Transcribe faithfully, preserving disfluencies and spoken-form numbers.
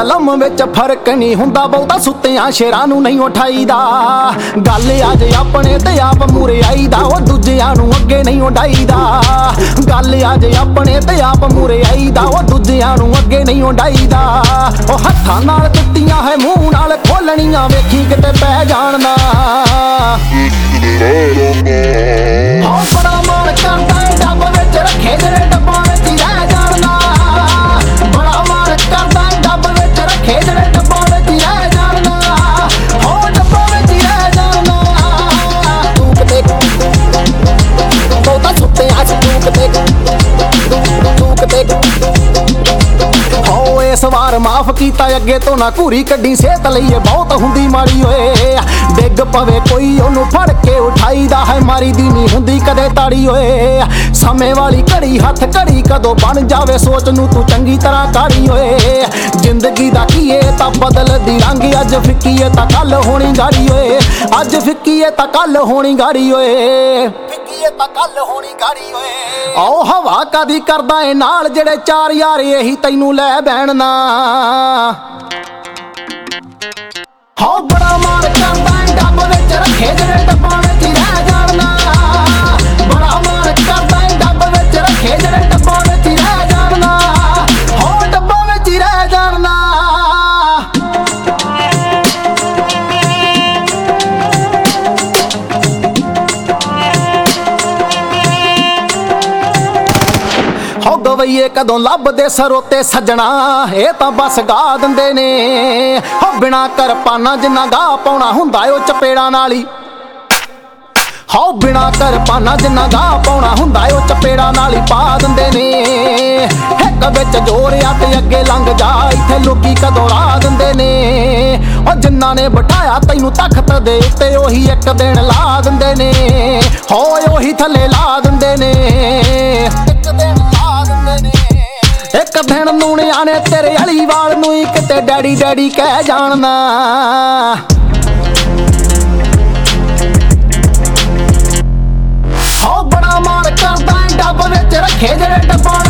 ਕਲਮ ਵਿੱਚ ਫਰਕ ਨਹੀਂ ਹੁੰਦਾ ਬਹੁਤਾ, ਸੁੱਤਿਆਂ ਸ਼ੇਰਾਂ ਨੂੰ ਨਹੀਂ ਉਠਾਈਦਾ। ਗੱਲ ਅੱਜ ਆਪਣੇ ਤੇ ਆਪ ਮੂਰੇ ਆਈਦਾ, ਉਹ ਦੂਜਿਆਂ ਨੂੰ ਅੱਗੇ ਨਹੀਂ ਉਡਾਈਦਾ। ਗੱਲ ਅੱਜ ਆਪਣੇ ਤੇ ਆਪ ਮੂਰੇ ਆਈਦਾ, ਉਹ ਦੂਜਿਆਂ ਨੂੰ ਅੱਗੇ ਨਹੀਂ ਉਡਾਈਦਾ। ਉਹ ਹੱਥਾਂ ਨਾਲ ਦਿੱਤੀਆਂ ਹੈ ਮੂੰਹ ਨਾਲ ਖੋਲਣੀਆਂ, ਵੇਖੀ ਕਿਤੇ ਪੈ ਜਾਣਦਾ। ਉਹ ਬੜਾ ਮਾਣ ਕਰਦਾ ਏ ਡੱਬ ਵਿੱਚ ਰੱਖੇ ਜਿਹੜੇ ਡੱਬਾਂ ਵਿੱਚ ਹੀ ਰਹਿ ਜਾਣਦਾ। ਬੜਾ ਮਾਣ ਕਰਦਾ ਏ ਡੱਬ ਵਿੱਚ ਰੱਖੇ ਜਿਹੜੇ ਡੱਬਾਂ ਵਿੱਚ ਹੀ ਰਹਿ ਜਾਣਦਾ। ਹੋ ਡੱਬਾਂ ਵਿੱਚ ਹੀ ਰਹਿ ਜਾਣਦਾ। ਤੂੰ ਕਿਤੇ ਬਹੁਤਾ ਸੁੱਤਿਆਂ ਚ ਤੂੰ ਕਿਤੇ ਤੂੰ ਕਿਤੇ ਹੋ ਇਸ ਵਾਰ ਮਾਫ ਕੀਤਾ ਅੱਗੇ ਤੋਂ ਨਾ ਘੂਰੀ ਕੱਢੀ, ਸਿਹਤ ਲਈ ਇਹ ਬਹੁਤ ਹੁੰਦੀ ਮਾੜੀ ਓਏ। ਡਿੱਗ ਪਵੇ ਕੋਈ ਉਹਨੂੰ ਫੜ ਕੇ ਉਠਾਈਦਾ ਹੈ, ਮਾਰੀ ਦੀ ਨਹੀਂ ਹੁੰਦੀ ਕਦੇ ਤਾੜੀ ਓਏ। ਸਮੇਂ ਵਾਲੀ ਘੜੀ ਹੱਥ ਘੜੀ ਕਦੋਂ ਬਣ ਜਾਵੇ, ਸੋਚ ਨੂੰ ਤੂੰ ਚੰਗੀ ਤਰ੍ਹਾਂ ਕਾੜੀ ਓਏ। ਜ਼ਿੰਦਗੀ ਦਾ ਕੀ ਏ ਤਾਂ ਬਦਲਦੀ ਰੰਗ, ਅੱਜ ਫਿੱਕੀ ਏ ਤਾਂ ਕੱਲ ਹੋਣੀ ਗਾੜੀ ਓਏ। ਅੱਜ ਫਿੱਕੀ ਏ ਤਾਂ ਕੱਲ ਹੋਣੀ ਗਾੜੀ ਓਏ। ਫਿੱਕੀ ਏ ਤਾਂ ਕੱਲ ਹੋਣੀ ਗਾੜੀ ਓਏ। ਆਓ ਹਵਾ ਕਦੀ ਕਰਦਾ ਏ ਨਾਲ ਜਿਹੜੇ ਚਾਰ ਯਾਰ ਇਹੀ ਤੈਨੂੰ ਲੈ ਬਹਿਣ ਨਾ। ਹੋ ਬੜਾ ਮਾਣ ਕਰਦਾ ਏ ਡੱਬ ਵਿੱਚ ਰੱਖੇ ਜਿਹੜੇ ਡੱਬਾਂ ਵਿੱਚ ਹੀ ਰਹਿ ਜਾਣਦਾ। ਬੜਾ ਮਾਣ ਕਰਦਾ ਏ ਡੱਬ ਵਿੱਚ ਰੱਖੇ ਜਿਹੜੇ ਡੱਬਾਂ ਵਿੱਚ ਹੀ ਰਹਿ ਜਾਣਦਾ। ਹੋ ਡੱਬਾਂ ਵਿੱਚ ਹੀ ਰਹਿ ਜਾਣਦਾ। ਹੋ ਗਵਈਏ ਕਦੋਂ ਲੱਭਦੇ ਸਰੋਤੇ ਸੱਜਣਾ, ਇਹ ਤਾਂ ਬਸ ਗਾ ਦਿੰਦੇ ਨੇ। ਹੋ ਬਿਨਾ ਕਰਪਾਨਾ ਜਿੰਨਾ ਗਾਹ ਪਾਉਣਾ ਹੁੰਦਾ ਓ ਚਪੇੜਾਂ ਨਾਲ ਹੀ। ਹੋ ਬਿਨਾ ਕਰਪਾਨਾ ਜਿੰਨਾ ਗਾਹ ਪਾਉਣਾ ਹੁੰਦਾ ਓ ਚਪੇੜਾਂ ਨਾਲ ਹੀ ਪਾ ਦਿੰਦੇ ਨੇ। ਇੱਕ ਵਿੱਚ ਜੋਰ ਆ ਤੇ ਅੱਗੇ ਲੰਘ ਜਾ, ਇੱਥੇ ਲੋਕੀ ਕਦੋਂ ਰਾਹ ਦਿੰਦੇ ਨੇ। ਉਹ ਜਿਨ੍ਹਾਂ ਨੇ ਬਿਠਾਇਆ ਤੈਨੂੰ ਤਖਤ ਦੇ ਉੱਤੇ, ਉਹੀ ਇੱਕ ਦਿਨ ਲਾ ਦਿੰਦੇ ਨੇ। ਹੋਏ ਉਹੀ ਥੱਲੇ ਲਾ ਦਿੰਦੇ ਨੇ। ਇੱਕ ਦਿਨ ਇੱਕ ਦਿਨ ਨੂਣਿਆਂ ਨੇ ਤੇਰੇ ਅਲੀ ਵਾਲ ਨੂੰ ਹੀ ਕਿਤੇ ਡੈਡੀ ਡੈਡੀ ਕਹਿ ਜਾਣਦਾ। ਹੋ ਬੜਾ ਮਾਣ ਕਰਦਾ ਏ ਡੱਬ ਵਿੱਚ ਰੱਖੇ ਜਿਹੜੇ ਡੱਬਾਂ